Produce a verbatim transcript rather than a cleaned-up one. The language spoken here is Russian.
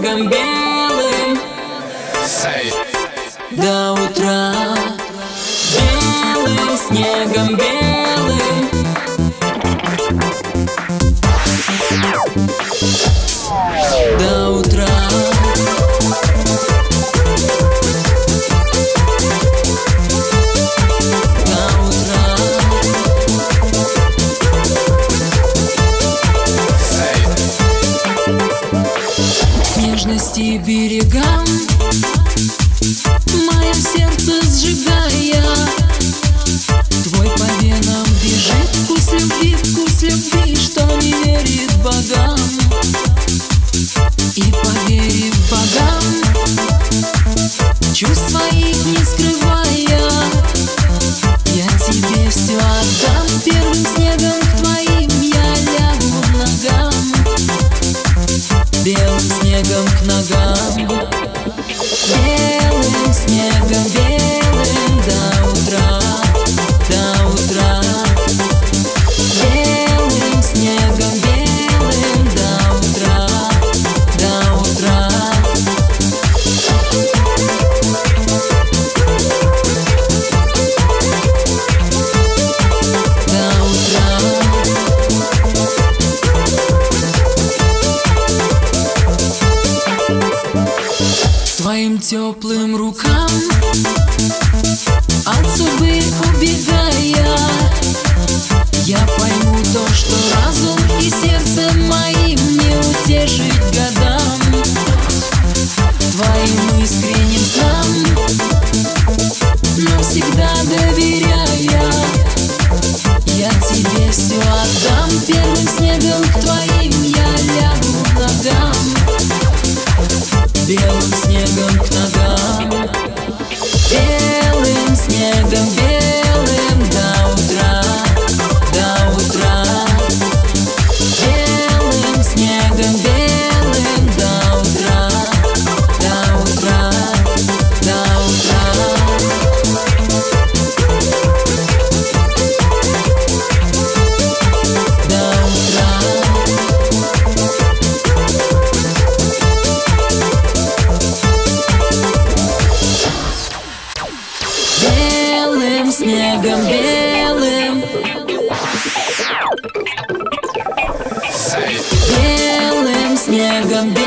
снегом белым до утра, белым снегом белым до утра. Нежности берегам в моем сердце сжигая, твой по венам бежит вкус любви, вкус любви, что не верит богам. И поверив богам, чувств своих не скрывая, я тебе все отдам. Первым снегом к твоим я лягу к ногам, белым снегом к ногам, белым снегом белым до утра, до утра, белым снегом белым до утра, до утра. До утра. Твоим теплым рукам от судьбы убегая, я пойму то, что разум и сердце моим не утешить годам. Твоим искренним снам навсегда доверяя, я тебе все отдам. Первым снегом к твоим я лягу к ногам, белым снегом к ногам, белым снегом белым до утра, до утра, белым снегом белым до утра, до утра, до утра. Белым снегом белым, белым снегом белым.